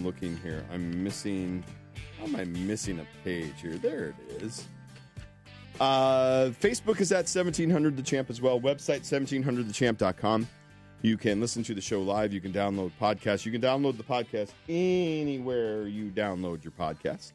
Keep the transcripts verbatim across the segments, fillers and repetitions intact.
looking here. I'm missing, how am I missing a page here? There it is. Uh, Facebook is at seventeen hundred The Champ as well. Website seventeen hundred the champ dot com. You can listen to the show live. You can download podcasts. You can download the podcast anywhere you download your podcast.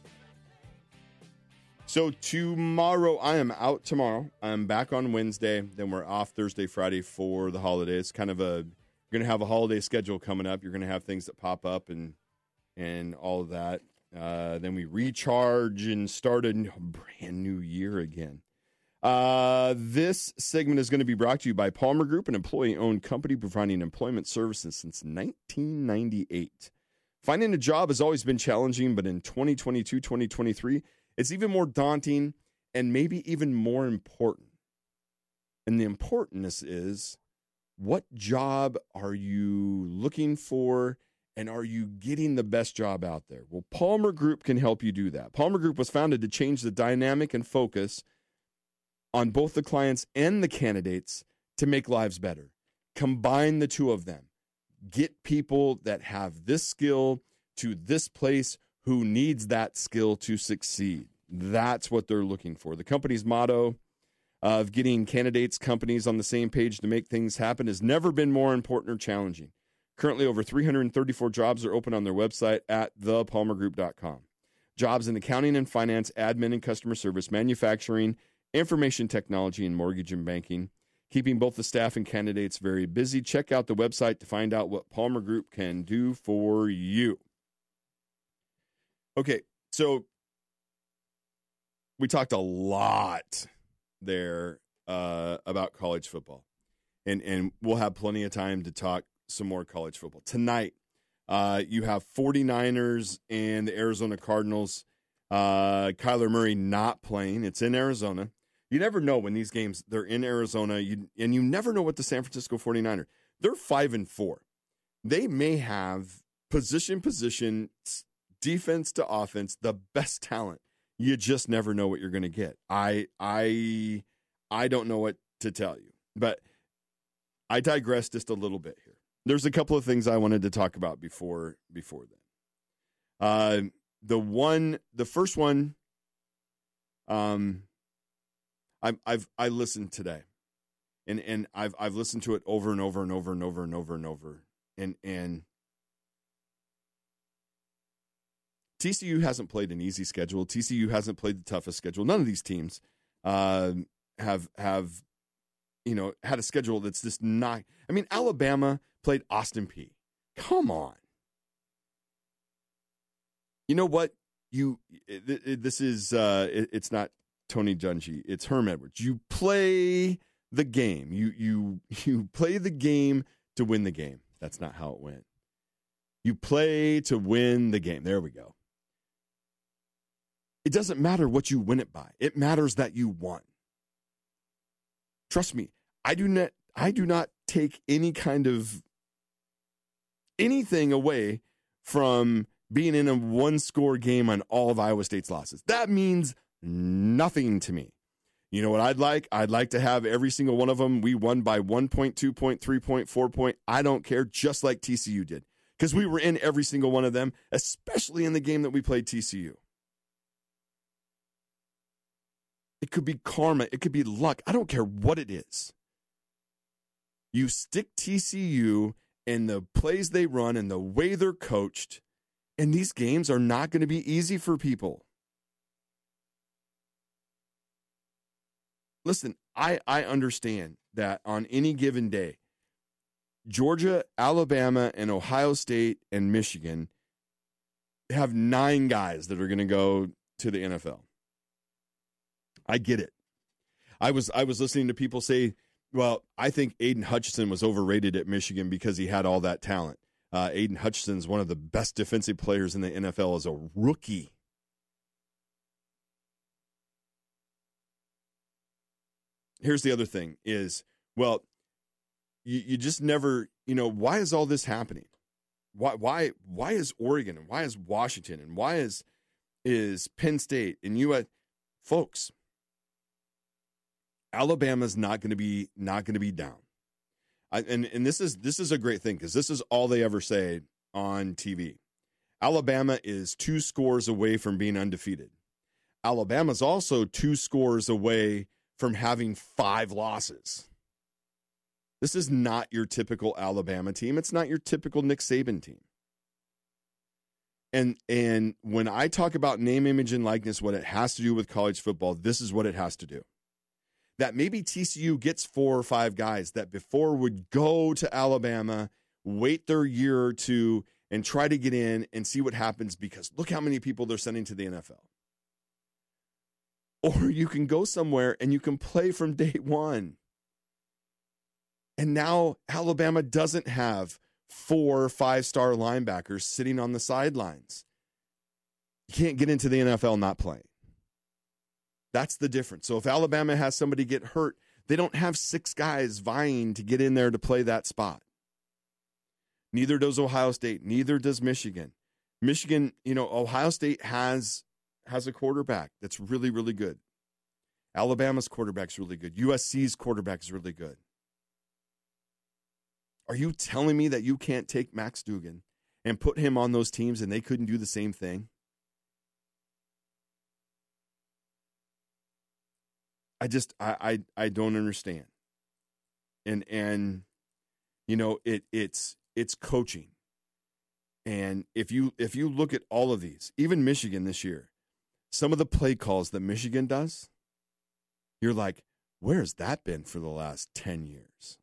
So tomorrow, I am out tomorrow. I'm back on Wednesday. Then we're off Thursday, Friday for the holidays. Kind of a, you're going to have a holiday schedule coming up. You're going to have things that pop up and and all of that. Uh, then we recharge and start a brand new year again. Uh, this segment is going to be brought to you by Palmer Group, an employee-owned company providing employment services since nineteen ninety-eight. Finding a job has always been challenging, but in twenty twenty-two, twenty twenty-three, it's even more daunting and maybe even more important. And the importance is, what job are you looking for, and are you getting the best job out there? Well, Palmer Group can help you do that. Palmer Group was founded to change the dynamic and focus on both the clients and the candidates to make lives better. Combine the two of them. Get people that have this skill to this place who needs that skill to succeed. That's what they're looking for. The company's motto of getting candidates, companies on the same page to make things happen has never been more important or challenging. Currently, over three hundred thirty-four jobs are open on their website at the palmer group dot com. Jobs in accounting and finance, admin and customer service, manufacturing, information technology, and mortgage and banking, keeping both the staff and candidates very busy. Check out the website to find out what Palmer Group can do for you. Okay, so we talked a lot there uh, about college football, and, and we'll have plenty of time to talk some more college football. Tonight, uh, you have 49ers and the Arizona Cardinals. Uh, Kyler Murray not playing. It's in Arizona. You never know when these games, they're in Arizona, you, and you never know what the San Francisco 49ers. They're five and four. They may have position, position, defense to offense, the best talent. You just never know what you're going to get. I, I, I don't know what to tell you, but I digress just a little bit here. There's a couple of things I wanted to talk about before, before then. Uh, the one, the first one, um, I've, I've, I listened today, and, and I've, I've listened to it over and over and over and over and over and over. And, and T C U hasn't played an easy schedule. T C U hasn't played the toughest schedule. None of these teams, uh, have, have, you know, had a schedule that's just not, I mean, Alabama played Austin Peay. Come on. You know what? You, it, it, this is, uh, it, it's not Tony Dungy. It's Herm Edwards. You play the game. You, you, you play the game to win the game. That's not how it went. You play to win the game. There we go. It doesn't matter what you win it by. It matters that you won. Trust me, I do not I do not take any kind of anything away from being in a one-score game on all of Iowa State's losses. That means nothing to me. You know what I'd like? I'd like to have every single one of them. We won by one point, two point, three point, four point. I don't care, just like T C U did. Because we were in every single one of them, especially in the game that we played T C U. It could be karma. It could be luck. I don't care what it is. You stick T C U and the plays they run and the way they're coached, and these games are not going to be easy for people. Listen, I, I understand that on any given day, Georgia, Alabama, and Ohio State and Michigan have nine guys that are going to go to the N F L. I get it. I was I was listening to people say, well, I think Aiden Hutchinson was overrated at Michigan because he had all that talent. Uh, Aiden Hutchinson's one of the best defensive players in the N F L as a rookie. Here's the other thing is, well, you, you just never, you know, why is all this happening? Why why why is Oregon and why is Washington and why is is Penn State and U S folks? Alabama's not going to be not going to be down, I, and and this is this is a great thing because this is all they ever say on T V. Alabama is two scores away from being undefeated. Alabama's also two scores away from having five losses. This is not your typical Alabama team. It's not your typical Nick Saban team. And and when I talk about name, image, and likeness, what it has to do with college football, this is what it has to do. That maybe T C U gets four or five guys that before would go to Alabama, wait their year or two, and try to get in and see what happens because look how many people they're sending to the N F L. Or you can go somewhere and you can play from day one. And now Alabama doesn't have four five-star linebackers sitting on the sidelines. You can't get into the N F L not playing. That's the difference. So if Alabama has somebody get hurt, they don't have six guys vying to get in there to play that spot. Neither does Ohio State. Neither does Michigan. Michigan, you know, Ohio State has has a quarterback that's really, really good. Alabama's quarterback's really good. U S C's quarterback is really good. Are you telling me that you can't take Max Duggan and put him on those teams and they couldn't do the same thing? I just I I, I don't understand. And and you know, it it's it's coaching. And if you if you look at all of these, even Michigan this year, some of the play calls that Michigan does, you're like, where's that been for the last ten years?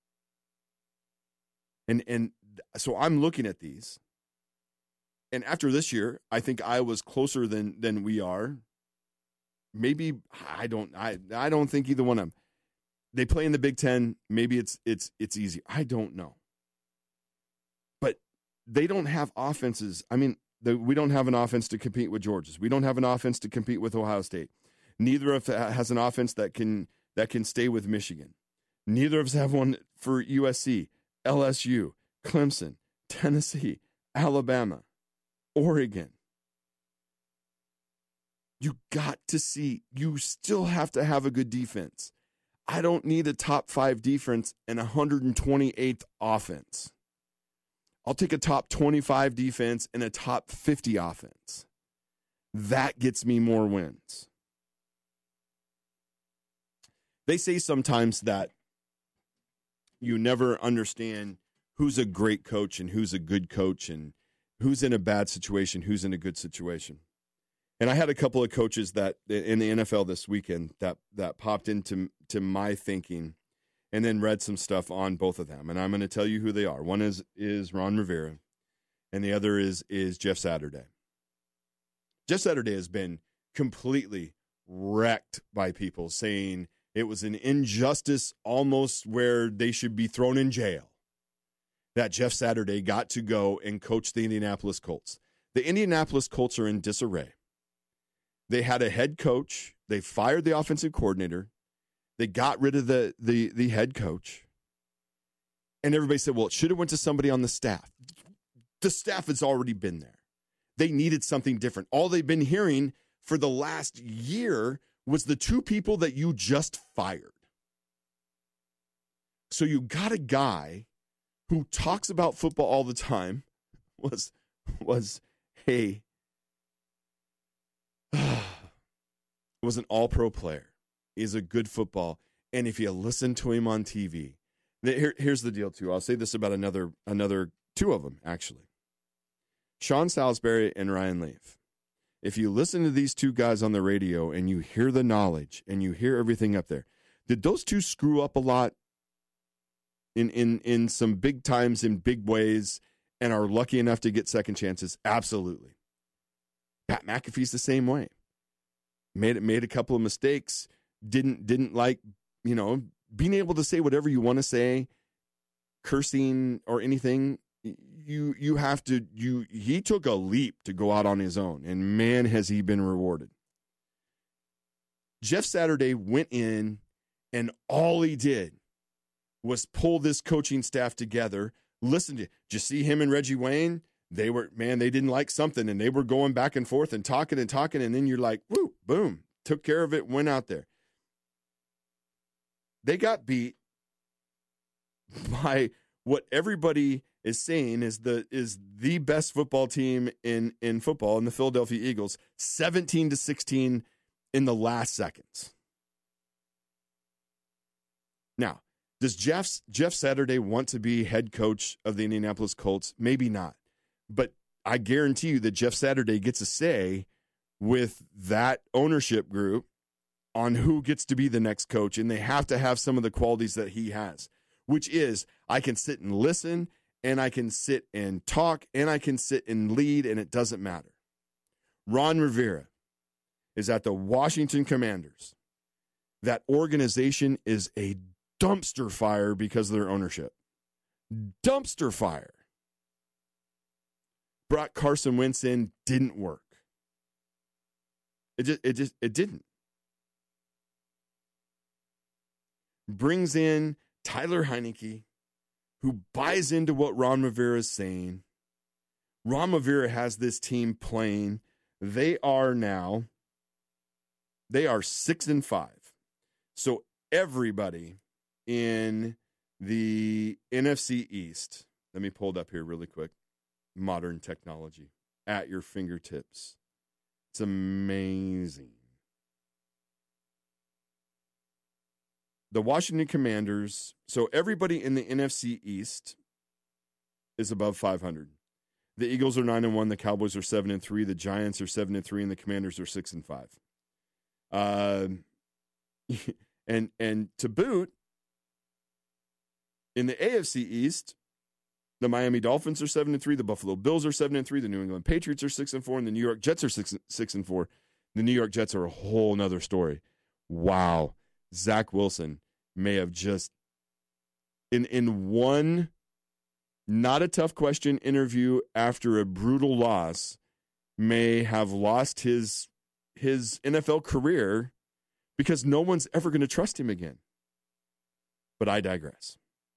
And and so I'm looking at these. And after this year, I think Iowa's closer than than we are. Maybe I don't I I don't think either one of them. They play in the Big Ten. Maybe it's it's it's easy. I don't know. But they don't have offenses. I mean, the, we don't have an offense to compete with Georgia's. We don't have an offense to compete with Ohio State. Neither of us has an offense that can that can stay with Michigan. Neither of us have one for U S C, L S U, Clemson, Tennessee, Alabama, Oregon. You got to see, you still have to have a good defense. I don't need a top five defense and one hundred twenty-eighth offense. I'll take a top twenty-five defense and a top fifty offense. That gets me more wins. They say sometimes that you never understand who's a great coach and who's a good coach and who's in a bad situation, who's in a good situation. And I had a couple of coaches that in the N F L this weekend that that popped into to my thinking and then read some stuff on both of them. And I'm going to tell you who they are. One is is Ron Rivera and the other is is Jeff Saturday. Jeff Saturday has been completely wrecked by people saying it was an injustice almost where they should be thrown in jail that Jeff Saturday got to go and coach the Indianapolis Colts. The Indianapolis Colts are in disarray. They had a head coach. They fired the offensive coordinator. They got rid of the, the, the head coach. And everybody said, well, it should have went to somebody on the staff. The staff has already been there. They needed something different. All they've been hearing for the last year was the two people that you just fired. So you got a guy who talks about football all the time, was, was hey, was an all-pro player. He's a good football. And if you listen to him on T V, here, here's the deal, too. I'll say this about another, another two of them, actually. Sean Salisbury and Ryan Leaf. If you listen to these two guys on the radio and you hear the knowledge and you hear everything up there, did those two screw up a lot in, in, in some big times in big ways and are lucky enough to get second chances? Absolutely. Pat McAfee's the same way. Made it made a couple of mistakes, didn't didn't like, you know, being able to say whatever you want to say, cursing or anything. You you have to you he took a leap to go out on his own, and man has he been rewarded. Jeff Saturday went in and all he did was pull this coaching staff together. Listen to, did you see him and Reggie Wayne? They were, man, they didn't like something, and they were going back and forth and talking and talking, and then you're like, whoo, boom, took care of it, went out there. They got beat by what everybody is saying is the is the best football team in in football, in the Philadelphia Eagles, seventeen to sixteen in the last seconds. Now, does Jeff Jeff Saturday want to be head coach of the Indianapolis Colts? Maybe not. But I guarantee you that Jeff Saturday gets a say with that ownership group on who gets to be the next coach, and they have to have some of the qualities that he has, which is I can sit and listen, and I can sit and talk, and I can sit and lead, and it doesn't matter. Ron Rivera is at the Washington Commanders. That organization is a dumpster fire because of their ownership. Dumpster fire. Brought Carson Wentz in, didn't work. It just, it just, it didn't. Brings in Tyler Heinicke, who buys into what Ron Rivera is saying. Ron Rivera has this team playing. They are now, they are six and five. So everybody in the N F C East, let me pull it up here really quick. Modern technology at your fingertips. It's amazing. The Washington Commanders, so everybody in the N F C East is above five hundred. The Eagles are nine and one, the Cowboys are seven and three, the Giants are seven and three, and the Commanders are six and five. Uh, and and to boot, in the A F C East, the Miami Dolphins are seven and three, the Buffalo Bills are seven and three, the New England Patriots are six and four, and the New York Jets are six six and four. The New York Jets are a whole nother story. Wow. Zach Wilson may have just, in in one not a tough question interview after a brutal loss, may have lost his his N F L career because no one's ever going to trust him again. But I digress.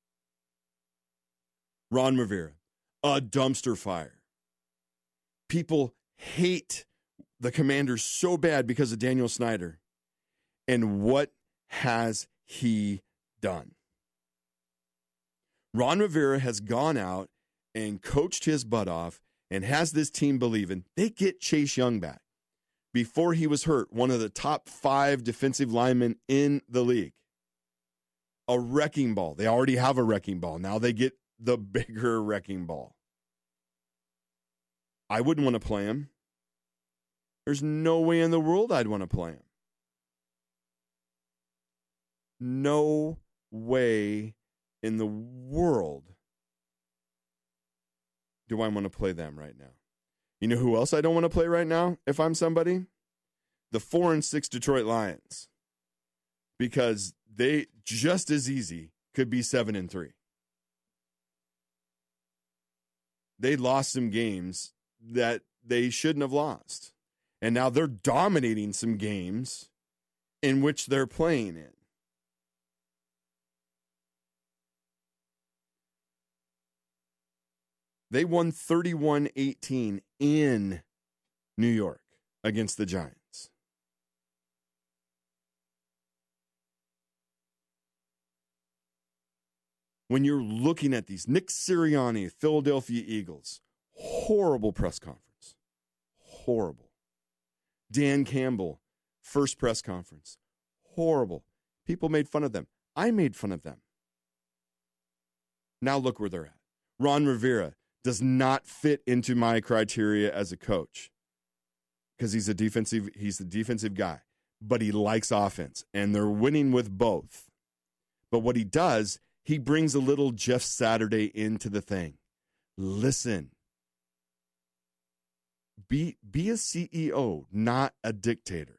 Ron Rivera, a dumpster fire. People hate the Commanders so bad because of Daniel Snyder. And what has he done? Ron Rivera has gone out and coached his butt off and has this team believing they get Chase Young back. Before he was hurt, one of the top five defensive linemen in the league. A wrecking ball. They already have a wrecking ball. Now they get the bigger wrecking ball. I wouldn't want to play him. There's no way in the world I'd want to play him. No way in the world do I want to play them right now. You know who else I don't want to play right now if I'm somebody? The four and six Detroit Lions. Because they just as easy could be seven and three. They lost some games that they shouldn't have lost. And now they're dominating some games in which they're playing in. They won thirty-one eighteen in New York against the Giants. When you're looking at these, Nick Sirianni, Philadelphia Eagles, horrible press conference. Horrible. Dan Campbell, first press conference. Horrible. People made fun of them. I made fun of them. Now look where they're at. Ron Rivera does not fit into my criteria as a coach because he's a defensive, he's the defensive guy, but he likes offense, and they're winning with both. But what he does, he brings a little Jeff Saturday into the thing. Listen, be, be a C E O, not a dictator.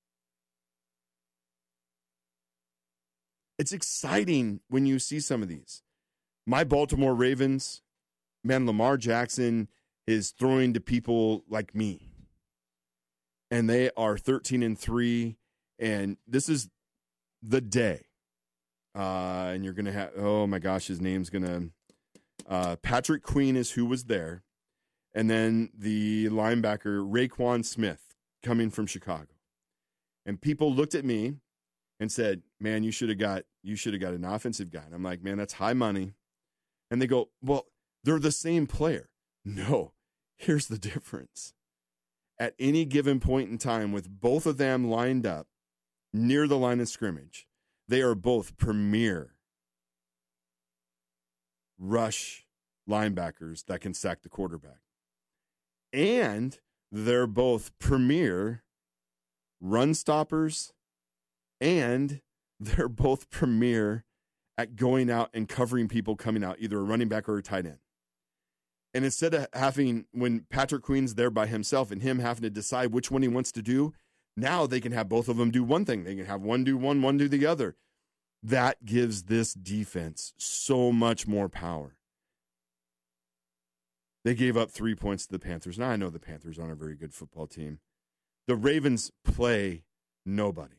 It's exciting when you see some of these. My Baltimore Ravens, man, Lamar Jackson is throwing to people like me. And they are thirteen and three. And this is the day. Uh, and you're going to have, oh my gosh, his name's going to, uh, Patrick Queen is who was there. And then the linebacker, Raekwon Smith, coming from Chicago. And people looked at me and said, man, you should have got, you should have got an offensive guy. And I'm like, man, that's high money. And they go, well, They're the same player. No, here's the difference. At any given point in time, with both of them lined up near the line of scrimmage, they are both premier rush linebackers that can sack the quarterback. And they're both premier run stoppers, and they're both premier at going out and covering people coming out, either a running back or a tight end. And instead of having, when Patrick Queen's there by himself and him having to decide which one he wants to do, now they can have both of them do one thing. They can have one do one, one do the other. That gives this defense so much more power. They gave up three points to the Panthers. Now, I know the Panthers aren't a very good football team. The Ravens play nobody.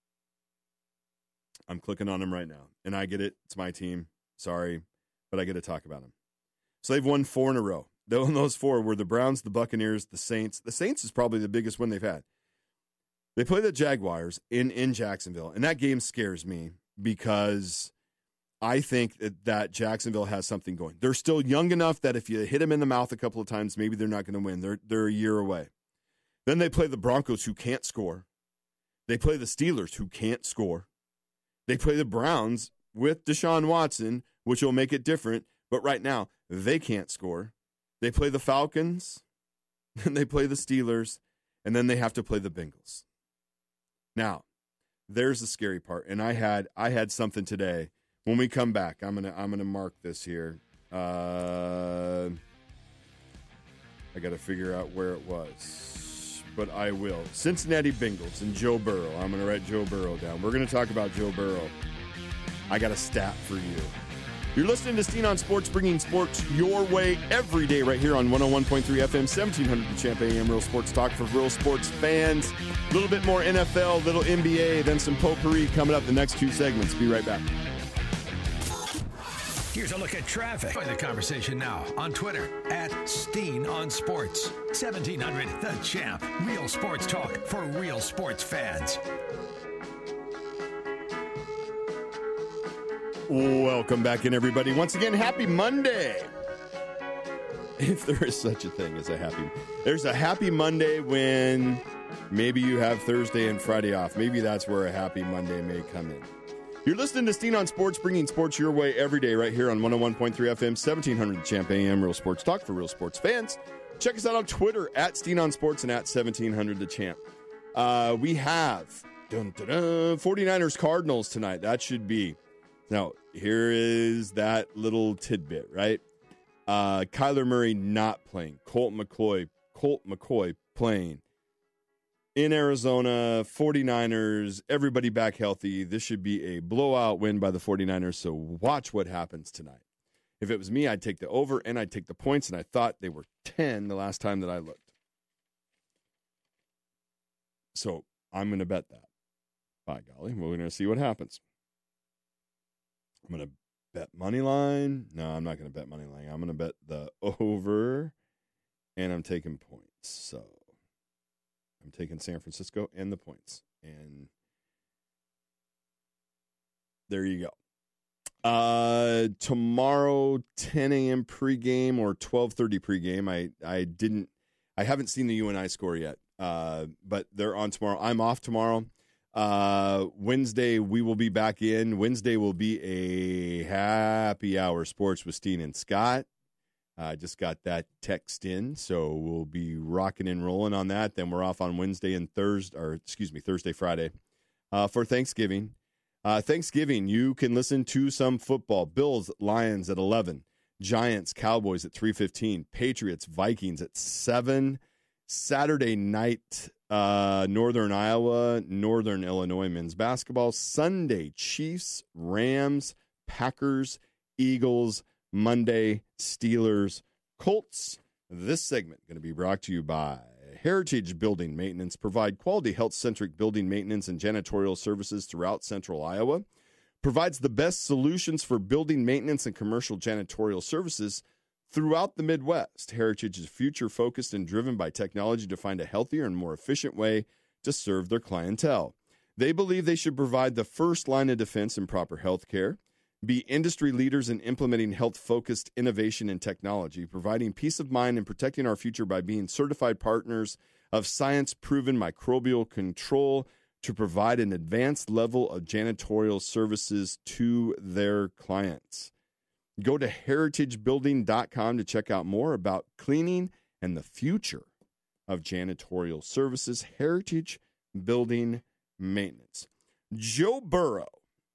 I'm clicking on them right now. And I get it. It's my team. Sorry. But I get to talk about them. So they've won four in a row. Those four were the Browns, the Buccaneers, the Saints. The Saints is probably the biggest win they've had. They play the Jaguars in, in Jacksonville. And that game scares me because I think that, that Jacksonville has something going. They're still young enough that if you hit them in the mouth a couple of times, maybe they're not going to win. They're, they're a year away. Then they play the Broncos, who can't score. They play the Steelers, who can't score. They play the Browns with Deshaun Watson, which will make it different. But right now, they can't score. They play the Falcons, then they play the Steelers, and then they have to play the Bengals. Now, there's the scary part. And I had I had something today. When we come back, I'm gonna I'm gonna mark this here. Uh, I got to figure out where it was, but I will. Cincinnati Bengals and Joe Burrow. I'm gonna write Joe Burrow down. We're gonna talk about Joe Burrow. I got a stat for you. You're listening to Steen on Sports, bringing sports your way every day right here on one oh one point three F M, seventeen hundred The Champ A M, Real Sports Talk for real sports fans. A little bit more N F L, little N B A, then some potpourri coming up the next two segments. Be right back. Here's a look at traffic. Join the conversation now on Twitter at Steen on Sports. seventeen hundred The Champ. Real sports talk for real sports fans. Welcome back in, everybody. Once again, happy Monday. If there is such a thing as a happy, there's a happy Monday when maybe you have Thursday and Friday off. Maybe that's where a happy Monday may come in. You're listening to Steen on Sports, bringing sports your way every day right here on one oh one point three F M, seventeen hundred The Champ A M, Real Sports Talk for real sports fans. Check us out on Twitter at Steen on Sports and at seventeen hundred The Champ. Uh, we have dun, dun, dun, forty-niners Cardinals tonight. That should be. Now, here is that little tidbit, right? Uh, Kyler Murray not playing. Colt McCoy, Colt McCoy playing. In Arizona, forty-niners, everybody back healthy. This should be a blowout win by the forty-niners, so watch what happens tonight. If it was me, I'd take the over and I'd take the points, and I thought they were ten the last time that I looked. So I'm going to bet that. By golly, we're going to see what happens. I'm going to bet money line. No, I'm not going to bet money line. I'm going to bet the over, and I'm taking points. So I'm taking San Francisco and the points. And there you go. Uh, tomorrow, ten a.m. pregame or twelve thirty pregame. I, I didn't, I haven't seen the U N I score yet, uh, but they're on tomorrow. I'm off tomorrow. Uh, Wednesday, we will be back in. Wednesday will be a happy hour sports with Steen and Scott. I uh, just got that text in, so we'll be rocking and rolling on that. Then we're off on Wednesday and Thursday, or excuse me, Thursday, Friday, uh, for Thanksgiving. Uh, Thanksgiving, you can listen to some football. Bills, Lions at eleven. Giants, Cowboys at three fifteen. Patriots, Vikings at seven. Saturday night, uh, Northern Iowa, Northern Illinois men's basketball. Sunday, Chiefs, Rams, Packers, Eagles. Monday, Steelers, Colts. This segment going to be brought to you by Heritage Building Maintenance. Provide quality health-centric building maintenance and janitorial services throughout central Iowa. Provides the best solutions for building maintenance and commercial janitorial services throughout the Midwest. Heritage is future-focused and driven by technology to find a healthier and more efficient way to serve their clientele. They believe they should provide the first line of defense in proper health care. Be industry leaders in implementing health-focused innovation and technology, providing peace of mind and protecting our future by being certified partners of science-proven microbial control to provide an advanced level of janitorial services to their clients. Go to heritage building dot com to check out more about cleaning and the future of janitorial services. Heritage Building Maintenance. Joe Burrow.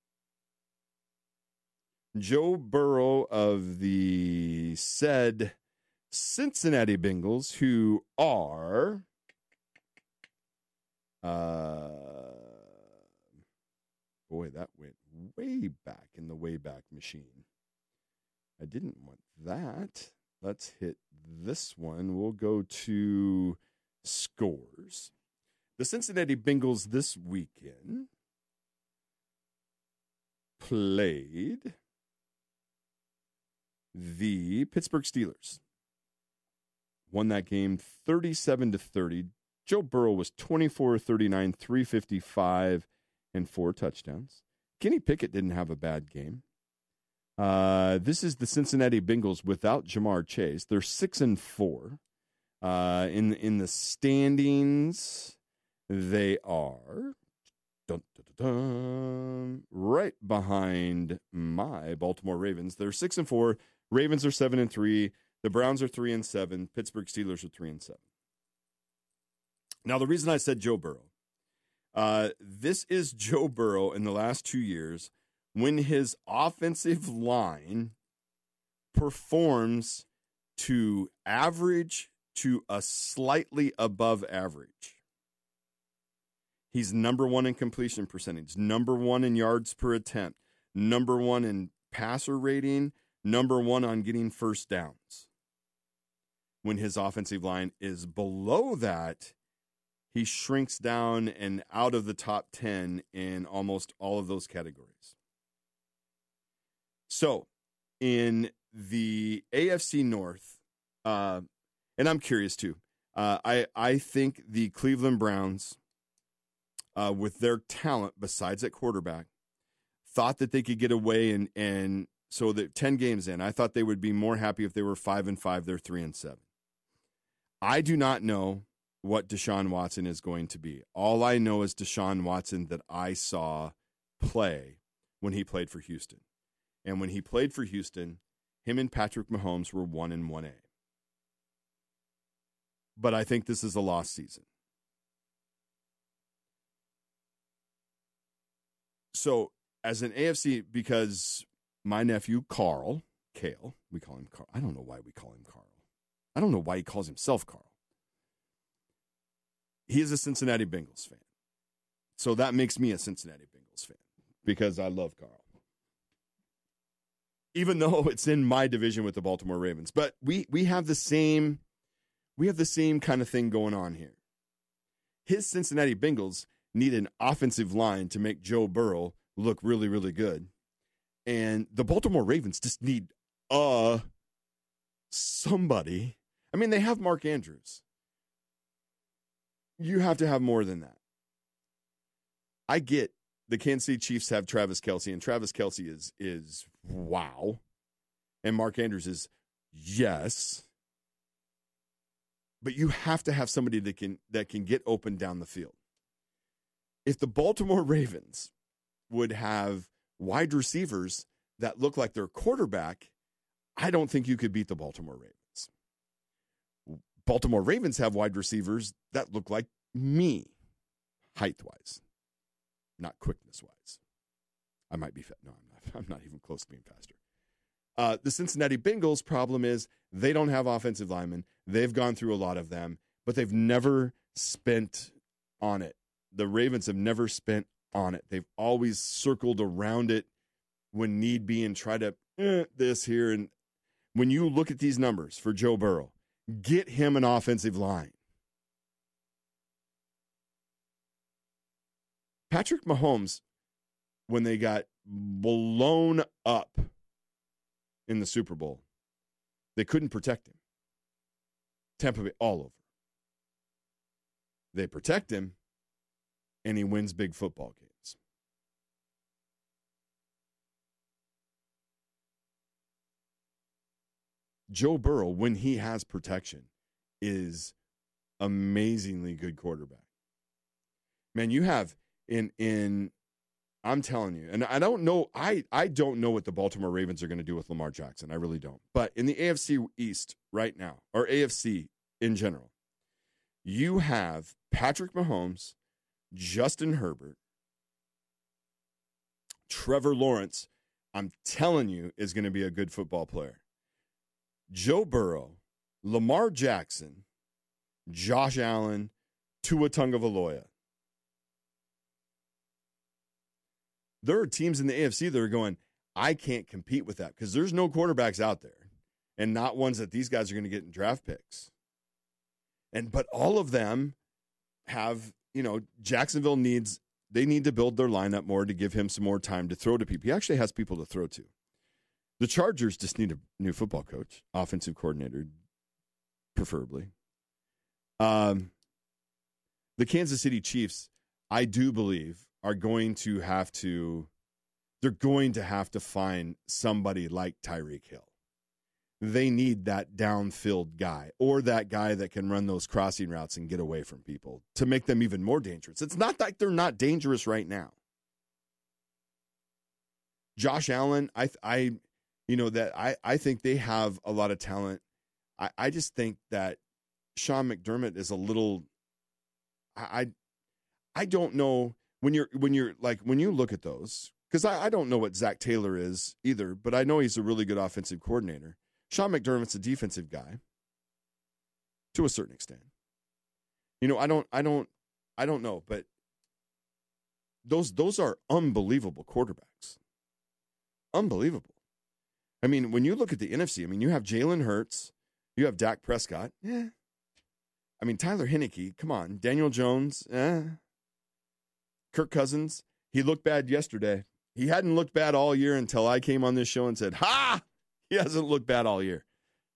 Joe Burrow of the said Cincinnati Bengals, who are, uh, boy, that went way back in the Wayback Machine. I didn't want that. Let's hit this one. We'll go to scores. The Cincinnati Bengals this weekend played the Pittsburgh Steelers. Won that game thirty-seven to thirty. Joe Burrow was twenty-four thirty-nine, three fifty-five, and four touchdowns. Kenny Pickett didn't have a bad game. Uh, this is the Cincinnati Bengals without Jamar Chase. They're six and four. Uh, in in the standings, they are dun, dun, dun, dun, right behind my Baltimore Ravens. They're six and four. Ravens are seven and three. The Browns are three and seven. Pittsburgh Steelers are three and seven. Now, the reason I said Joe Burrow, uh, this is Joe Burrow in the last two years when his offensive line performs to average to a slightly above average. He's number one in completion percentage, number one in yards per attempt, number one in passer rating, number one on getting first downs. When his offensive line is below that, he shrinks down and out of the top ten in almost all of those categories. So, in the A F C North, uh, and I'm curious too, uh, I, I think the Cleveland Browns, uh, with their talent besides at quarterback, thought that they could get away and and so that ten games in, I thought they would be more happy if they were five and five. They're three and seven. I do not know what Deshaun Watson is going to be. All I know is Deshaun Watson that I saw play when he played for Houston. And when he played for Houston, him and Patrick Mahomes were one and one A. But I think this is a lost season. So as an A F C, because my nephew, Carl, Kale, we call him Carl. I don't know why we call him Carl. I don't know why he calls himself Carl. He is a Cincinnati Bengals fan. So that makes me a Cincinnati Bengals fan because I love Carl. Even though it's in my division with the Baltimore Ravens. But we we have the same we have the same kind of thing going on here. His Cincinnati Bengals need an offensive line to make Joe Burrow look really, really good. And the Baltimore Ravens just need uh somebody. I mean, they have Mark Andrews. You have to have more than that. I get the Kansas City Chiefs have Travis Kelce, and Travis Kelce is is wow. And Mark Andrews is yes. But you have to have somebody that can that can get open down the field. If the Baltimore Ravens would have wide receivers that look like their quarterback, I don't think you could beat the Baltimore Ravens. Baltimore Ravens have wide receivers that look like me, height-wise, not quickness-wise. I might be fat. No, I'm not. I'm not even close to being faster. Uh, the Cincinnati Bengals' problem is they don't have offensive linemen. They've gone through a lot of them, but they've never spent on it. The Ravens have never spent on it. They've always circled around it when need be and try to eh, this here. And when you look at these numbers for Joe Burrow, get him an offensive line. Patrick Mahomes, when they got blown up in the Super Bowl, they couldn't protect him. Tampa Bay all over. They protect him, and he wins big football games. Joe Burrow, when he has protection, is amazingly good quarterback. Man, you have in in I'm telling you, and I don't know, I, I don't know what the Baltimore Ravens are going to do with Lamar Jackson. I really don't. But in the A F C East right now, or A F C in general, you have Patrick Mahomes, Justin Herbert, Trevor Lawrence, I'm telling you, is going to be a good football player. Joe Burrow, Lamar Jackson, Josh Allen, Tua Tagovailoa. There are teams in the A F C that are going, I can't compete with that because there's no quarterbacks out there and not ones that these guys are going to get in draft picks. And but all of them have, you know, Jacksonville needs, they need to build their lineup more to give him some more time to throw to people. He actually has people to throw to. The Chargers just need a new football coach, offensive coordinator, preferably. Um, the Kansas City Chiefs, I do believe, are going to have to, they're going to have to find somebody like Tyreek Hill. They need that downfield guy or that guy that can run those crossing routes and get away from people to make them even more dangerous. It's not like they're not dangerous right now. Josh Allen, I, I, you know, that I, I think they have a lot of talent. I, I just think that Sean McDermott is a little, I, I, I don't know when you're, when you're like, when you look at those, because I, I don't know what Zach Taylor is either, but I know he's a really good offensive coordinator. Sean McDermott's a defensive guy to a certain extent. You know, I don't, I don't, I don't know, but those, those are unbelievable quarterbacks. Unbelievable. I mean, when you look at the N F C, I mean, you have Jalen Hurts, you have Dak Prescott. Yeah. I mean, Tyler Heineke, come on. Daniel Jones, eh. Kirk Cousins, he looked bad yesterday. He hadn't looked bad all year until I came on this show and said, ha! He hasn't looked bad all year.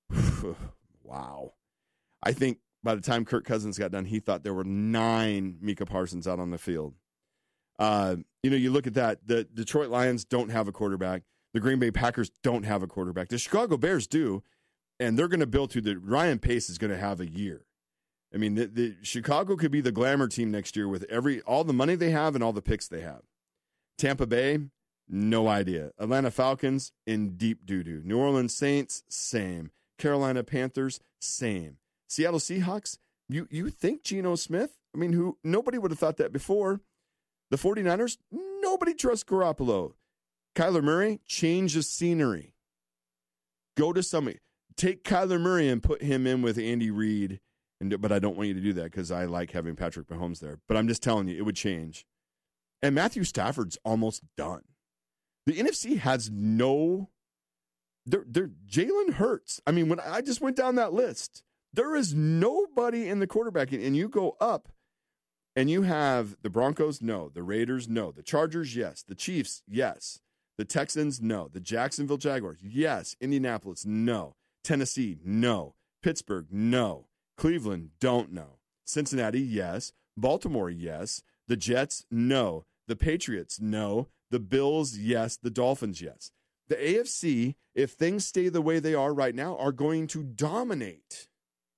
Wow. I think by the time Kirk Cousins got done, he thought there were nine Micah Parsons out on the field. Uh, you know, you look at that. The Detroit Lions don't have a quarterback. The Green Bay Packers don't have a quarterback. The Chicago Bears do, and they're going to build through the – Ryan Pace is going to have a year. I mean, the, the Chicago could be the glamour team next year with every all the money they have and all the picks they have. Tampa Bay – no idea. Atlanta Falcons in deep doo-doo. New Orleans Saints, same. Carolina Panthers, same. Seattle Seahawks, you you think Geno Smith? I mean, who nobody would have thought that before. The 49ers, nobody trusts Garoppolo. Kyler Murray, change the scenery. Go to somebody. Take Kyler Murray and put him in with Andy Reid. And, but I don't want you to do that because I like having Patrick Mahomes there. But I'm just telling you, it would change. And Matthew Stafford's almost done. The N F C has no, they're, they're Jalen Hurts. I mean, when I just went down that list, there is nobody in the quarterback. And you go up and you have the Broncos, no. The Raiders, no. The Chargers, yes. The Chiefs, yes. The Texans, no. The Jacksonville Jaguars, yes. Indianapolis, no. Tennessee, no. Pittsburgh, no. Cleveland, don't know. Cincinnati, yes. Baltimore, yes. The Jets, no. The Patriots, no. The Bills, yes. The Dolphins, yes. The A F C, if things stay the way they are right now, are going to dominate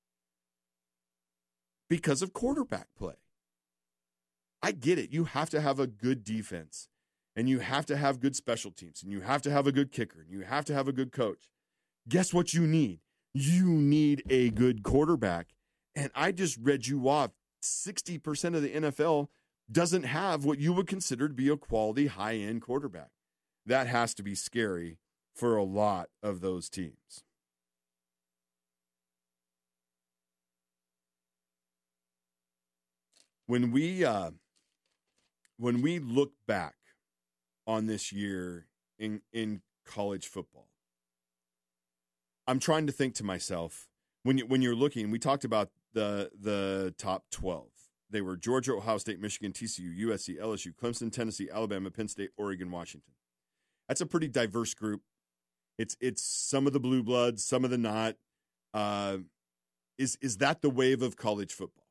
because of quarterback play. I get it. You have to have a good defense, and you have to have good special teams, and you have to have a good kicker, and you have to have a good coach. Guess what you need? You need a good quarterback. And I just read you off. sixty percent of the N F L doesn't have what you would consider to be a quality high-end quarterback. That has to be scary for a lot of those teams. When we uh, when we look back on this year in in college football, I'm trying to think to myself, when you, when you're looking, we talked about the the top twelve. They were Georgia, Ohio State, Michigan, T C U, U S C, L S U, Clemson, Tennessee, Alabama, Penn State, Oregon, Washington. That's a pretty diverse group. It's it's some of the blue bloods, some of the not. Uh, is is that the wave of college football?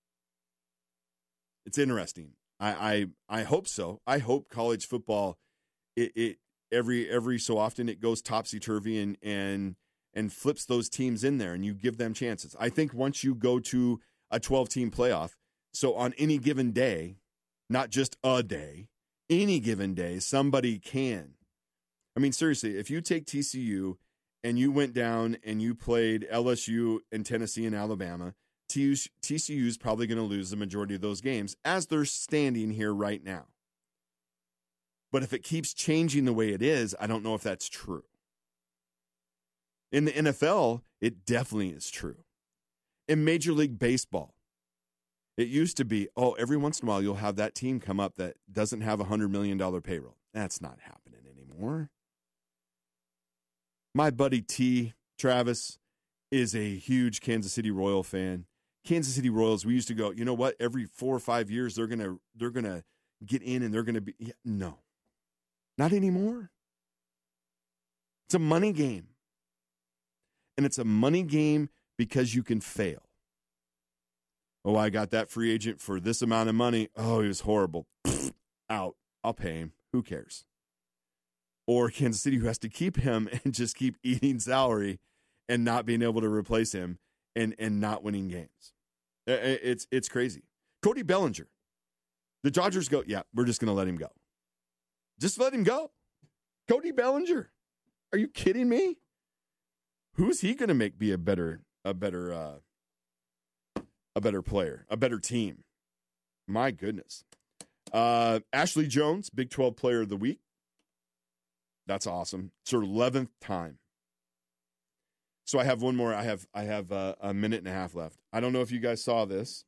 It's interesting. I I, I hope so. I hope college football, it, it every every so often it goes topsy turvy and and and flips those teams in there and you give them chances. I think once you go to a twelve-team playoff, so on any given day, not just a day, any given day, somebody can. I mean, seriously, if you take T C U and you went down and you played L S U and Tennessee and Alabama, T C U is probably going to lose the majority of those games as they're standing here right now. But if it keeps changing the way it is, I don't know if that's true. In the N F L, it definitely is true. In Major League Baseball, it used to be, oh, every once in a while you'll have that team come up that doesn't have a one hundred million dollars payroll. That's not happening anymore. My buddy T, Travis, is a huge Kansas City Royal fan. Kansas City Royals, we used to go, you know what? Every four or five years they're gonna they're gonna get in and they're gonna be yeah, no, not anymore. It's a money game, and it's a money game because you can fail. Oh, I got that free agent for this amount of money. Oh, he was horrible. Out. I'll pay him. Who cares? Or Kansas City, who has to keep him and just keep eating salary and not being able to replace him and, and not winning games. It's it's crazy. Cody Bellinger. The Dodgers go, yeah, we're just going to let him go. Just let him go. Cody Bellinger. Are you kidding me? Who's he going to make be a better a better uh, a better player, a better team? My goodness. Uh, Ashley Jones, Big twelve Player of the Week. That's awesome. It's her eleventh time. So I have one more. I have I have uh, a minute and a half left. I don't know if you guys saw this.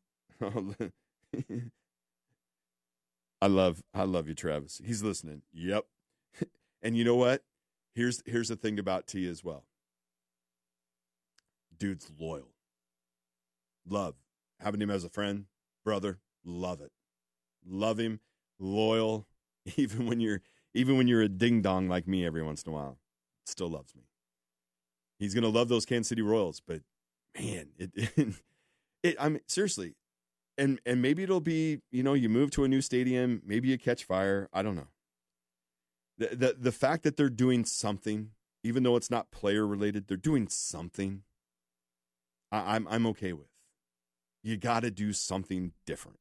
I love I love you, Travis. He's listening. Yep. And you know what? Here's here's the thing about T as well. Dude's loyal. Love having him as a friend, brother. Love it. Love him. Loyal. Even when you're even when you're a ding dong like me every once in a while, still loves me. He's gonna love those Kansas City Royals, but man, it, it, it I mean seriously, and and maybe it'll be, you know, you move to a new stadium, maybe you catch fire. I don't know. The the the fact that they're doing something, even though it's not player related, they're doing something. I, I'm I'm okay with. You got to do something different.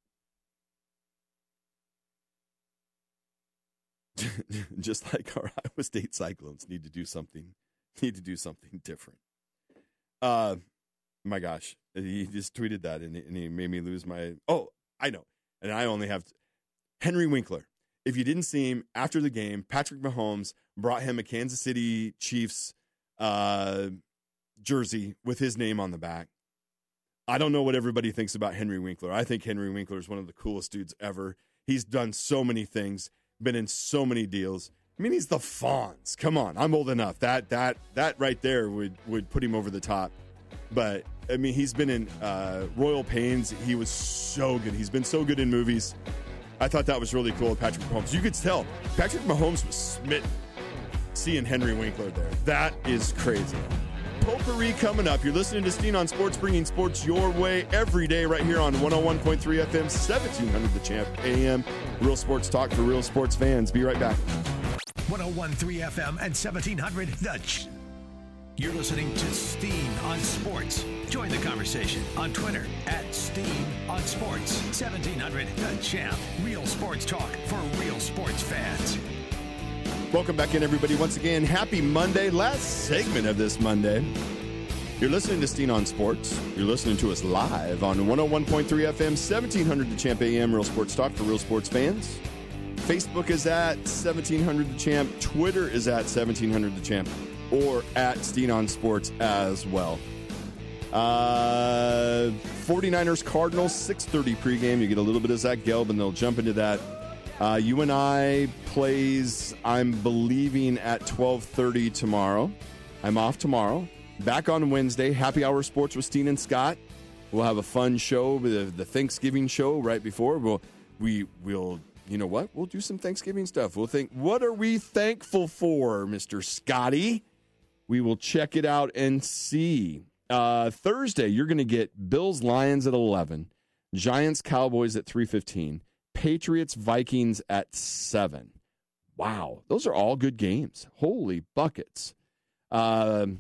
Just like our Iowa State Cyclones need to do something, need to do something different. Uh, my gosh, he just tweeted that and, and he made me lose my. Oh, I know, and I only have Henry Winkler. If you didn't see him after the game, Patrick Mahomes brought him a Kansas City Chiefs uh, jersey with his name on the back. I don't know what everybody thinks about Henry Winkler. I think Henry Winkler is one of the coolest dudes ever. He's done so many things, been in so many deals. I mean, he's the Fonz. Come on, I'm old enough. That that that right there would, would put him over the top. But, I mean, he's been in uh, Royal Pains. He was so good. He's been so good in movies. I thought that was really cool with Patrick Mahomes. You could tell Patrick Mahomes was smitten seeing Henry Winkler there. That is crazy. Potpourri coming up. You're listening to Steen on Sports, bringing sports your way every day right here on one oh one point three F M, seventeen hundred The Champ A M. Real sports talk for real sports fans. Be right back. one oh one point three F M and seventeen hundred The Ch- You're listening to Steen on Sports. Join the conversation on Twitter at Steen on Sports. seventeen hundred The Champ. Real sports talk for real sports fans. Welcome back in, everybody. Once again, happy Monday. Last segment of this Monday. You're listening to Steen on Sports. You're listening to us live on one oh one point three F M, seventeen hundred The Champ A M. Real sports talk for real sports fans. Facebook is at seventeen hundred The Champ. Twitter is at seventeen hundred The Champ. Or at Steen on Sports as well. Uh, 49ers Cardinals, six thirty pregame. You get a little bit of Zach Gelb, and they'll jump into that. Uh, U N I plays, I'm believing, at twelve thirty tomorrow. I'm off tomorrow. Back on Wednesday. Happy Hour Sports with Steen and Scott. We'll have a fun show, the, the Thanksgiving show right before. We'll, we, we'll, you know what? We'll do some Thanksgiving stuff. We'll think, what are we thankful for, Mister Scotty? We will check it out and see. Uh, Thursday, you're going to get Bills Lions at eleven, Giants Cowboys at three fifteen, Patriots Vikings at seven. Wow, those are all good games. Holy buckets. Uh,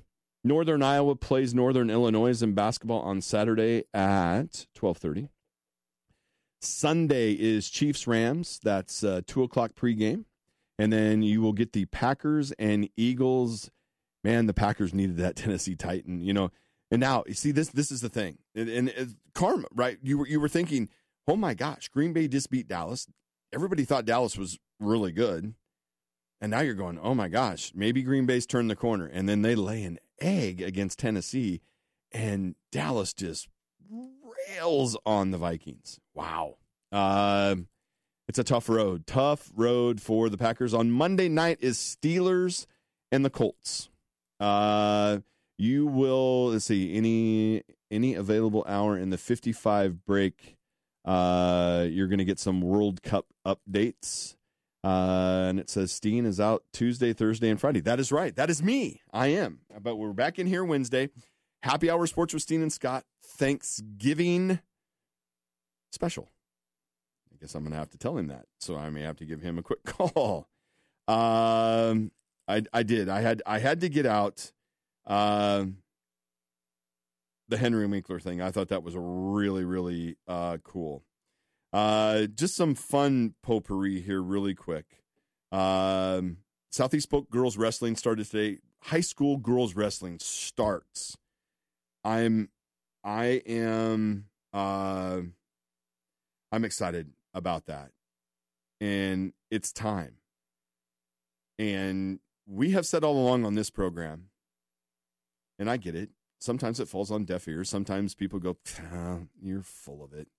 Northern Iowa plays Northern Illinois in basketball on Saturday at twelve thirty. Sunday is Chiefs-Rams. That's uh, two o'clock pregame. And then you will get the Packers and Eagles. Man, the Packers needed that Tennessee Titan, you know. And now, you see, this this is the thing. And, and, and karma, right? You were, you were thinking, oh, my gosh, Green Bay just beat Dallas. Everybody thought Dallas was really good. And now you're going, oh, my gosh, maybe Green Bay's turned the corner. And then they lay an egg against Tennessee, and Dallas just rails on the Vikings. Wow. Uh, it's a tough road. Tough road for the Packers. On Monday night is Steelers and the Colts. Uh, you will, let's see, any any available hour in the fifty-five break, uh, you're going to get some World Cup updates. Uh, and it says Steen is out Tuesday, Thursday, and Friday. That is right. That is me. I am. But we're back in here Wednesday. Happy Hour Sports with Steen and Scott. Thanksgiving special. I guess I'm going to have to tell him that. So I may have to give him a quick call. Um, I I did. I had I had to get out uh, the Henry Winkler thing. I thought that was really, really uh, cool. Uh, just some fun potpourri here really quick. Um, Southeast Polk Girls Wrestling started today. High school girls wrestling starts. I'm, I am, uh, I'm excited about that. And it's time. And we have said all along on this program, and I get it. Sometimes it falls on deaf ears. Sometimes people go, ah, you're full of it.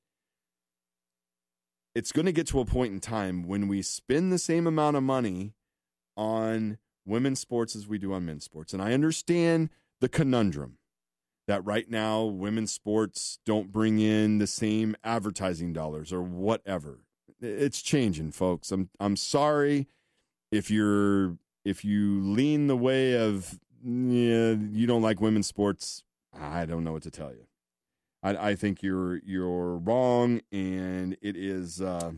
It's going to get to a point in time when we spend the same amount of money on women's sports as we do on men's sports. And I understand the conundrum that right now women's sports don't bring in the same advertising dollars or whatever. It's changing, folks. I'm I'm sorry if you're if you lean the way of yeah, you don't like women's sports. I don't know what to tell you. I, I think you're you're wrong, and it is uh,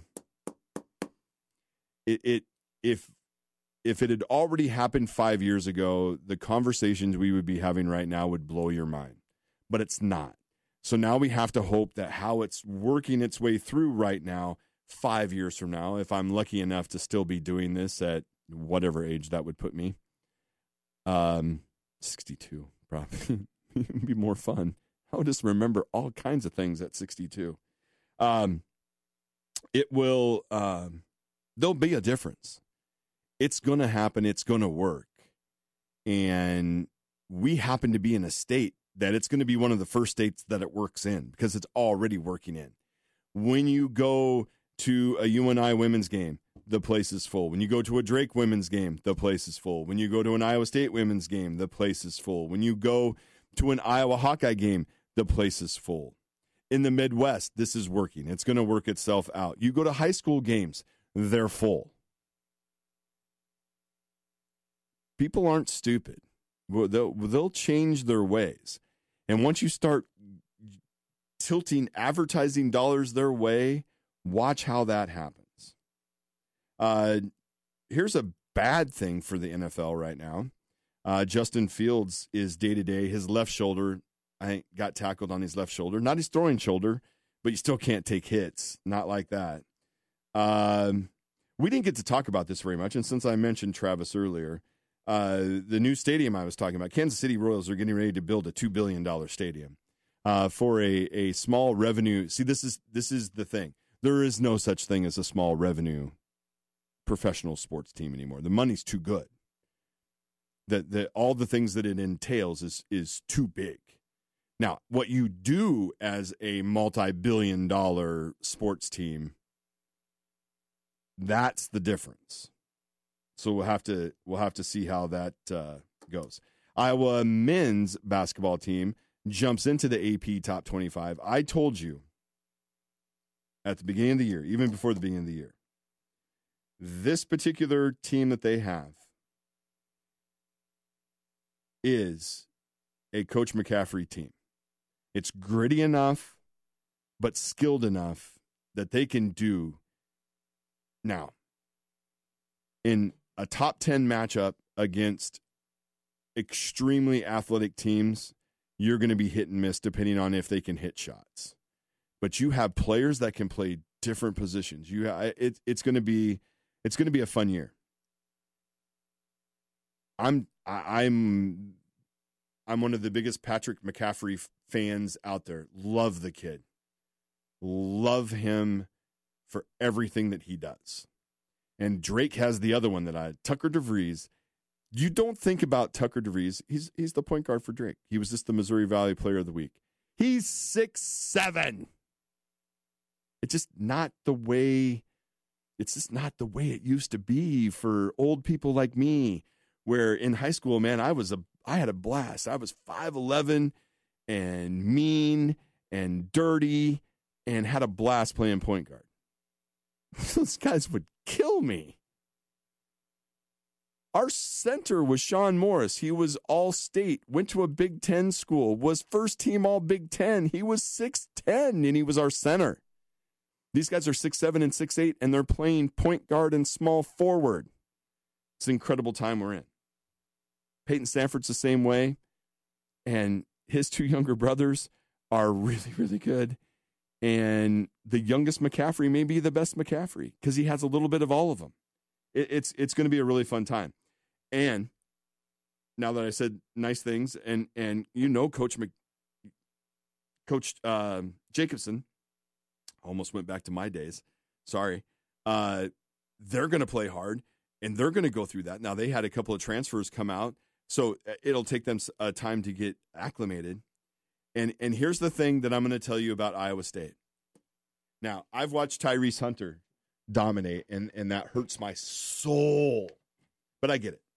it it if if it had already happened five years ago, the conversations we would be having right now would blow your mind, but it's not. So now we have to hope that how it's working its way through right now, five years from now, if I'm lucky enough to still be doing this at whatever age that would put me, um, sixty-two probably it'd be more fun. I'll just remember all kinds of things at sixty-two. Um, it will, um, there'll be a difference. It's going to happen. It's going to work. And we happen to be in a state that it's going to be one of the first states that it works in because it's already working in. When you go to a U N I women's game, the place is full. When you go to a Drake women's game, the place is full. When you go to an Iowa State women's game, the place is full. When you go to an Iowa Hawkeye game, the place is full. In the Midwest, this is working. It's going to work itself out. You go to high school games, they're full. People aren't stupid. They'll, they'll change their ways. And once you start tilting advertising dollars their way, watch how that happens. Uh, here's a bad thing for the N F L right now. Uh, Justin Fields is day-to-day. His left shoulder, I think, got tackled on his left shoulder. Not his throwing shoulder, but you still can't take hits. Not like that. Um, we didn't get to talk about this very much, and since I mentioned Travis earlier, uh, the new stadium I was talking about, Kansas City Royals are getting ready to build a two billion dollars stadium uh, for a, a small revenue. See, this is this is the thing. There is no such thing as a small revenue professional sports team anymore. The money's too good. That the, all the things that it entails is is too big. Now, what you do as a multi-billion dollar sports team, that's the difference. So we'll have to we'll have to see how that uh, goes. Iowa men's basketball team jumps into the A P top twenty-five. I told you at the beginning of the year, even before the beginning of the year, this particular team that they have is a Coach McCaffrey team. It's gritty enough, but skilled enough that they can do now in a top ten matchup against extremely athletic teams, you're going to be hit and miss depending on if they can hit shots. But you have players that can play different positions. You it, it's going to be it's going to be a fun year. I'm I, I'm I'm one of the biggest Patrick McCaffrey fans out there. Love the kid. Love him for everything that he does. And Drake has the other one that I Tucker DeVries. You don't think about Tucker DeVries. He's he's the point guard for Drake. He was just the Missouri Valley Player of the Week. He's six seven. It's just not the way it's just not the way it used to be for old people like me, where in high school, man, I was a I had a blast. I was five eleven and mean and dirty and had a blast playing point guard. Those guys would kill me. Our center was Sean Morris. He was all-state, went to a Big Ten school, was first team all Big Ten. He was six ten, and he was our center. These guys are six seven and six eight, and they're playing point guard and small forward. It's an incredible time we're in. Peyton Stanford's the same way, and his two younger brothers are really, really good. And the youngest McCaffrey may be the best McCaffrey because he has a little bit of all of them. It, it's it's going to be a really fun time. And now that I said nice things, and and you know, Coach Mc, Coach uh, Jacobson, almost went back to my days. Sorry, uh, they're going to play hard, and they're going to go through that. Now they had a couple of transfers come out, so it'll take them uh, time to get acclimated. And and here's the thing that I'm going to tell you about Iowa State. Now, I've watched Tyrese Hunter dominate, and, and that hurts my soul. But I get it.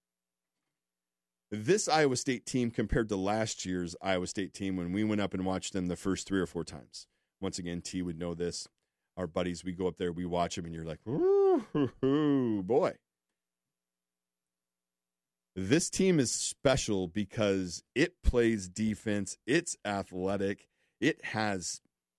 This Iowa State team compared to last year's Iowa State team when we went up and watched them the first three or four times. Once again, T would know this. Our buddies, we go up there, we watch them, and you're like, ooh, boy. This team is special because it plays defense. It's athletic. It has,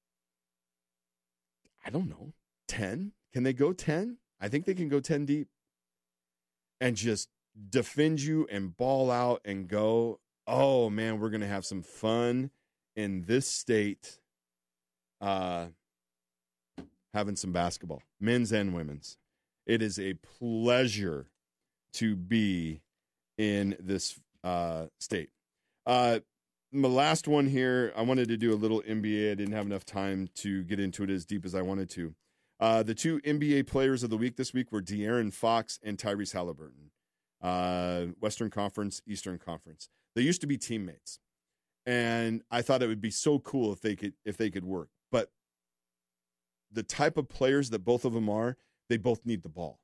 I don't know, ten? Can they go ten? I think they can go ten deep and just defend you and ball out and go, oh, man, we're going to have some fun in this state uh, having some basketball, men's and women's. It is a pleasure to be in this uh, state. Uh, my last one here, I wanted to do a little N B A. I didn't have enough time to get into it as deep as I wanted to. Uh, the two N B A players of the week this week were De'Aaron Fox and Tyrese Halliburton. Uh, Western Conference, Eastern Conference. They used to be teammates. And I thought it would be so cool if they could if they could work. But the type of players that both of them are, they both need the ball.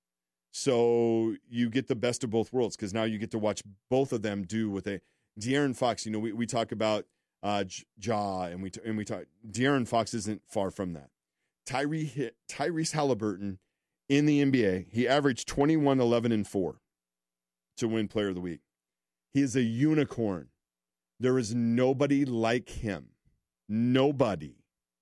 So you get the best of both worlds because now you get to watch both of them do what they. De'Aaron Fox, you know, we, we talk about uh, Ja, and we and we talk. De'Aaron Fox isn't far from that. Tyree hit Tyrese Halliburton in the N B A. He averaged twenty-one, eleven, and four to win Player of the Week. He is a unicorn. There is nobody like him. Nobody.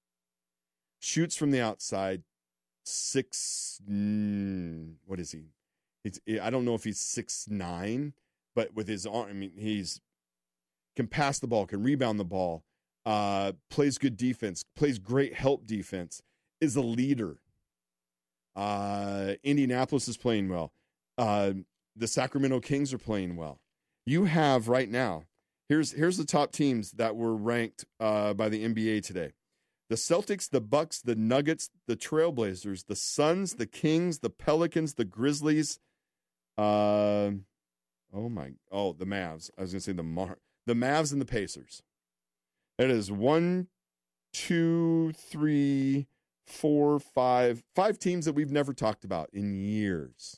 Shoots from the outside. Six, mm, what is he? It's, I don't know if he's six nine, but with his arm, I mean, he's can pass the ball, can rebound the ball, uh, plays good defense, plays great help defense, is a leader. Uh, Indianapolis is playing well. Uh, the Sacramento Kings are playing well. You have right now, here's here's the top teams that were ranked uh, by the N B A today. The Celtics, the Bucks, the Nuggets, the Trailblazers, the Suns, the Kings, the Pelicans, the Grizzlies. Uh, oh, my. Oh, the Mavs. I was going to say the Mar- the Mavs and the Pacers. It is one, two, three, four, five. Five teams that we've never talked about in years.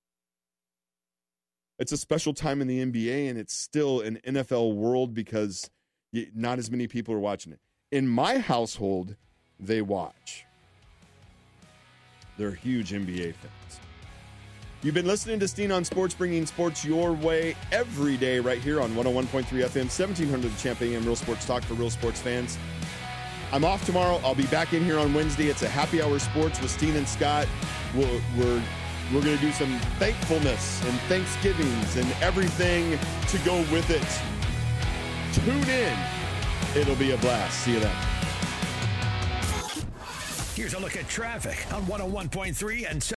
It's a special time in the N B A, and it's still an N F L world because not as many people are watching it. In my household, they watch. They're huge N B A fans. You've been listening to Steen on Sports, bringing sports your way every day right here on one oh one point three F M, seventeen hundred The Champ A M, Real Sports Talk for real sports fans. I'm off tomorrow. I'll be back in here on Wednesday. It's a happy hour sports with Steen and Scott. We're, we're We're going to do some thankfulness and Thanksgivings and everything to go with it. Tune in. It'll be a blast. See you then. Here's a look at traffic on one oh one point three and